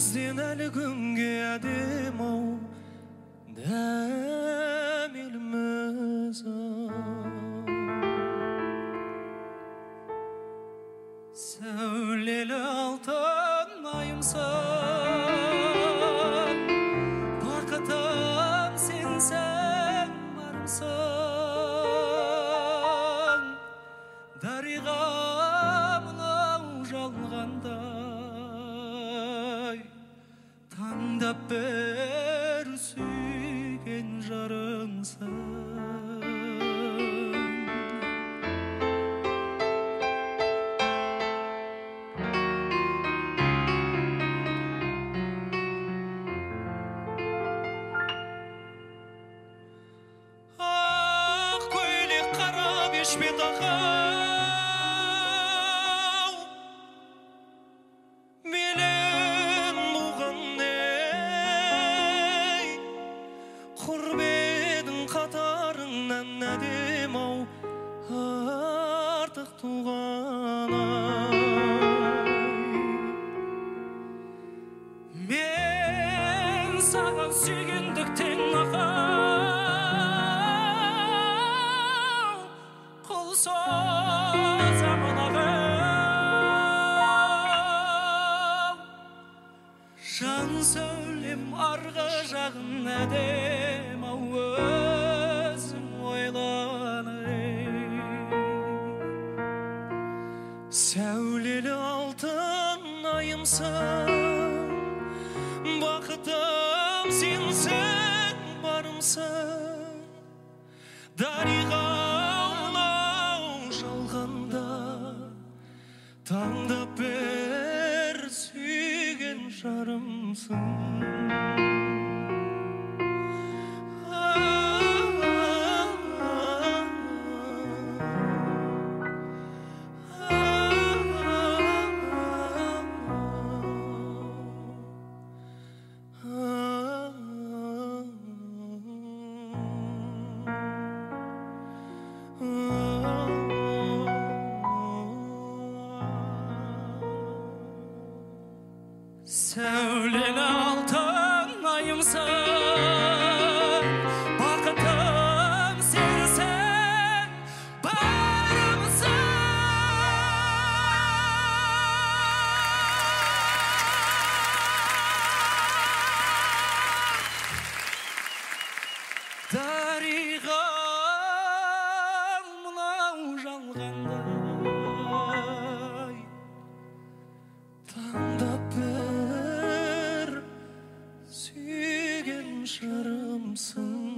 бізден әлі күнге әдем-ау дәмеліміз. Сәулелі алтын айымсың, бақытым сенсің, барымсың. Дариға мынау жалғандай, таңдап бір сүйген жарыңсың. Ақ көйлек қара бешпет ағау, мейлен бұған ей, құрбедің қатарыңнан әдем-ау, артық туған-ай. Мен саған сүйгендіктен ағау, қол созамын ағау. Жан сәулем арғы жағын әдем-ау, өзің ойланай. Сәулелі алтын айымсың, бақытым сенсің, барымсың. Дариға мынау жалғанда, таңдап бір сүйген жарымсың. Сәулелі алтын айымсың, бақытым сенсің, барымсың. Дариға мынау жалғандай, таңдап бір сүйген жарымсың.